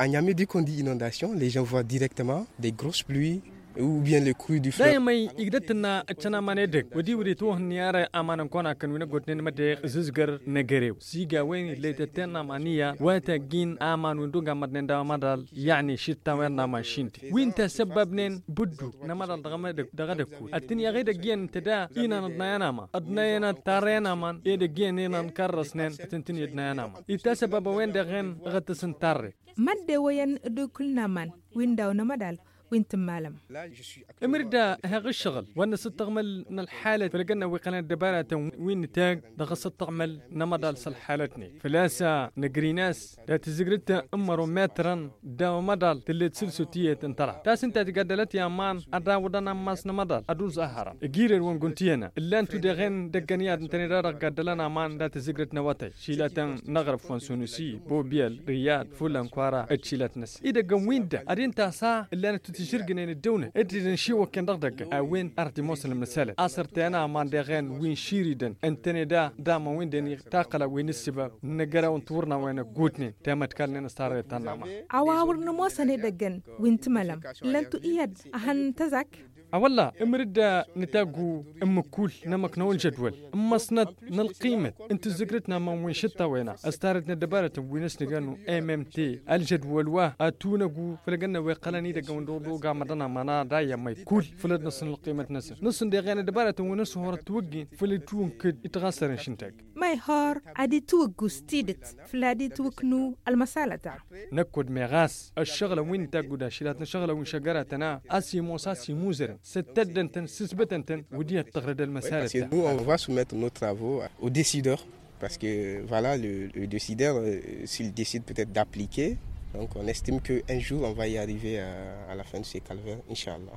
À Niamey, dès qu'on dit inondation, les gens voient directement des grosses pluies ou bien le cru du fleuve. دائما يقدرنا اتشنا ما ندق ودي وريتوه نيارة امانا كونا كان وين قلت مدق ززقر نجريو سيجا وين اللي تتنا مانيا واتجين امان وندوغا مدن دا مدال يعني شتا وين ماشينتي وين تسببنين بدو نمدال دغدكو التنيا غير جين تدا اينا ندنانا ما ادنانا تارينا من ايد جين اينا نكرسنين تنتني ادنانا ما يتسبب وين دغن غتسنتاري مد وين دو كلنا من وين داو نمدال وانت مالم امردا هاغ الشغل وانا ستغمل من الحالة فلقنا وقنا الدبارة وين تاج دغ ستغمل نمضال حالتني فلاسا نقريناس لا تزقرت امرو مترا دا مدال تلي تسلسوتية تنطرح تاس انت تقدلت يا مان ادا ودنا ماس نمضال ادوز اهرا جيرر وان قنتينا الا انتو دغين دقنيات انتني رارا قدلنا مان دا تزقرت نواتي شيلاتن نغرب فانسونسي بوبيال رياض فولان كوارا اتشيلات نس اذا قوين دا ادين تاسا الا انتو تشرقنين الدونة ادري نشيو كان دغدغ وين ارتي موصل المساله اصرت انا مان دغين وين شيريدن انتني دا ما وين دني تاقلا وين السبب نغرا ونتورنا وين غوتني تمت كان نستار تنما اواور نموسني دغن وانت ملم لنتو اياد اهن تزك والله امرد نتاقو كول نمك نول جدول سند نالقيمة انت ذكرتنا ما وين شتا وينا استارتنا دبارة وينس نغانو MMT الجدول واه اتونقو فلقنا ويقلاني دقا وندوردو قامدنا مانا دايا ما يكول فلد نصن القيمة نصن ديغانا دبارة ونس هورا توقين فلتون كد يتغسر شنتاق ما يهار عدي توقو ستيدت فلادي توقنو المسالة نكود ميغاس الشغلة وين تاقو دا شلاتنا شغلة وين شغراتنا اسي موساسي موزرن Parce que nous, on va soumettre nos travaux aux décideurs. Parce que voilà, le décideur, s'il décide peut-être d'appliquer, donc on estime qu'un jour, on va y arriver à la fin de ces calvaires, Inch'Allah.